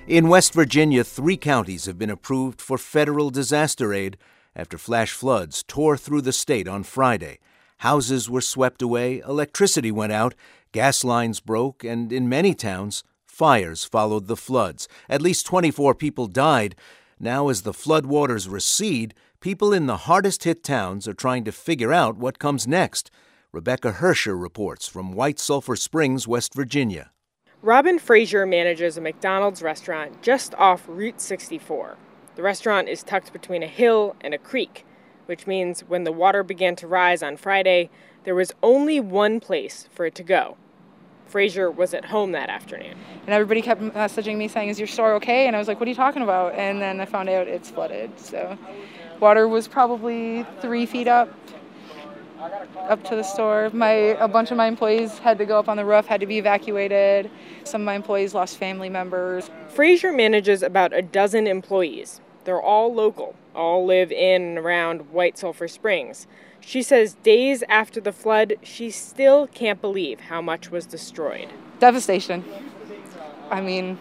In West Virginia, 3 counties have been approved for federal disaster aid after flash floods tore through the state on Friday. Houses were swept away, electricity went out, gas lines broke, and in many towns, fires followed the floods. At least 24 people died. Now, as the floodwaters recede, people in the hardest-hit towns are trying to figure out what comes next. Rebecca Hersher reports from White Sulphur Springs, West Virginia. Robin Frazier manages a McDonald's restaurant just off Route 64. The restaurant is tucked between a hill and a creek, which means when the water began to rise on Friday, there was only one place for it to go. Frazier was at home that afternoon. And everybody kept messaging me saying, "Is your store okay?" And I was like, "What are you talking about?" And then I found out it's flooded. So water was probably 3 feet up to the store. A bunch of my employees had to go up on the roof, had to be evacuated. Some of my employees lost family members. Frazier manages about a dozen employees. They're all local, all live in and around White Sulphur Springs. She says days after the flood, she still can't believe how much was destroyed. Devastation. I mean,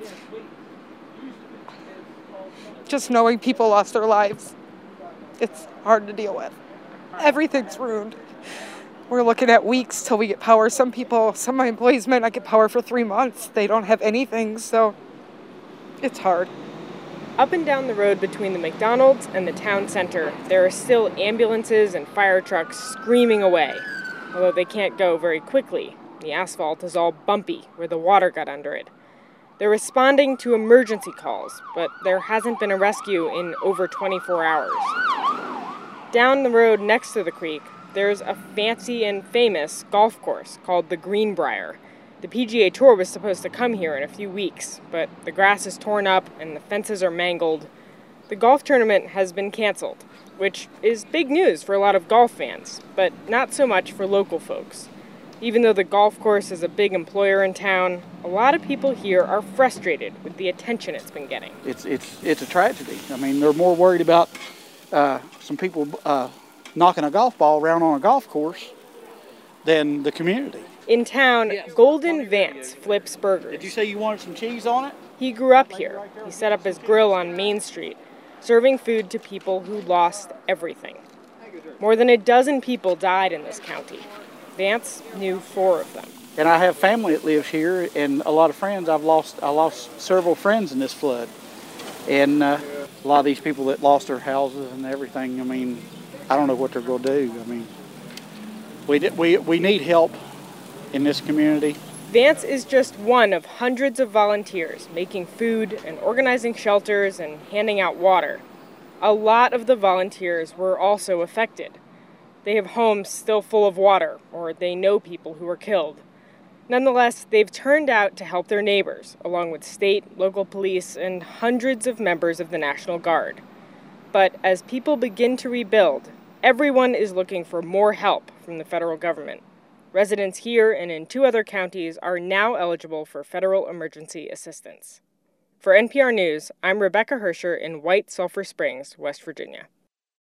just knowing people lost their lives, it's hard to deal with. Everything's ruined. We're looking at weeks till we get power. Some of my employees might not get power for 3 months. They don't have anything, so it's hard. Up and down the road between the McDonald's and the town center, there are still ambulances and fire trucks screaming away. Although they can't go very quickly. The asphalt is all bumpy where the water got under it. They're responding to emergency calls, but there hasn't been a rescue in over 24 hours. Down the road next to the creek, there's a fancy and famous golf course called the Greenbrier. The PGA Tour was supposed to come here in a few weeks, but the grass is torn up and the fences are mangled. The golf tournament has been canceled, which is big news for a lot of golf fans, but not so much for local folks. Even though the golf course is a big employer in town, a lot of people here are frustrated with the attention it's been getting. It's a tragedy. I mean, they're more worried about some people knocking a golf ball around on a golf course than the community. In town, Golden Vance flips burgers. Did you say you wanted some cheese on it? He grew up here. He set up his grill on Main Street, serving food to people who lost everything. More than a dozen people died in this county. Vance knew 4 of them. And I have family that lives here and a lot of friends. I lost several friends in this flood. And a lot of these people that lost their houses and everything, I mean, I don't know what they're going to do. I mean, we need help in this community. Vance is just one of hundreds of volunteers making food and organizing shelters and handing out water. A lot of the volunteers were also affected. They have homes still full of water, or they know people who were killed. Nonetheless, they've turned out to help their neighbors, along with state, local police, and hundreds of members of the National Guard. But as people begin to rebuild, everyone is looking for more help from the federal government. Residents here and in 2 other counties are now eligible for federal emergency assistance. For NPR News, I'm Rebecca Hersher in White Sulphur Springs, West Virginia.